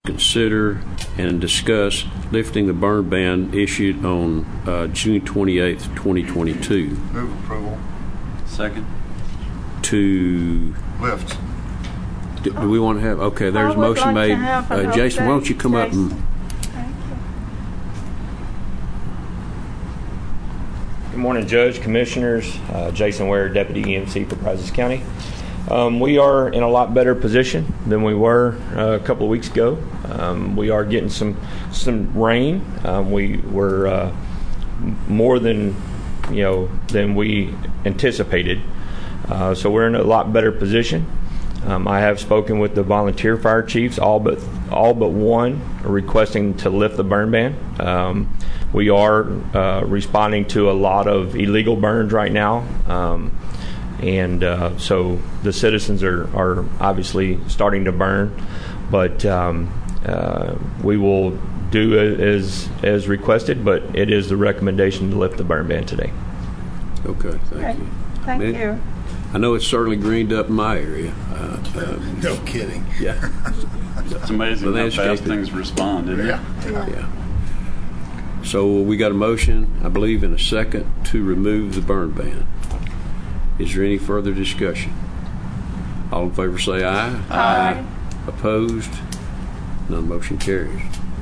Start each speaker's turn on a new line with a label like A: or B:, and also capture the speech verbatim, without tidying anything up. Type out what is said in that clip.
A: consider and discuss lifting the burn ban issued on uh, June twenty-eighth, twenty twenty-two.
B: Move approval.
C: Second.
A: To
B: Lift.
A: do, do we want to have? Okay, there's a
D: I would
A: motion
D: like to
A: made.
D: have an
A: Uh, Jason, why don't you come
D: update,
A: up and?
D: Jason. Thank you.
E: Good morning, Judge, Commissioners. Uh, Jason Ware, Deputy E M C for Brazos County. Um, we are in a lot better position than we were uh, a couple of weeks ago. Um, we are getting some some rain. Um, we were uh, more than you know than we anticipated. Uh, so we're in a lot better position. Um, I have spoken with the volunteer fire chiefs. All but all but one are requesting to lift the burn ban. Um, we are uh, responding to a lot of illegal burns right now. Um, And uh, so the citizens are, are obviously starting to burn, but um, uh, we will do as as requested. But it is the recommendation to lift the burn ban today.
A: Okay, thank
D: Okay.
A: you.
D: Thank
A: Man,
D: you.
A: I know it's certainly greened up in my area. Uh, uh,
B: No kidding.
A: yeah,
C: It's amazing
A: The
C: how fast
A: landscaping.
C: things respond, isn't
B: Yeah.
C: it?
A: yeah. So we got a motion, I believe, in a second to remove the burn ban. Is there any further discussion? All in favor say aye.
D: Aye.
A: Opposed? None motion carries.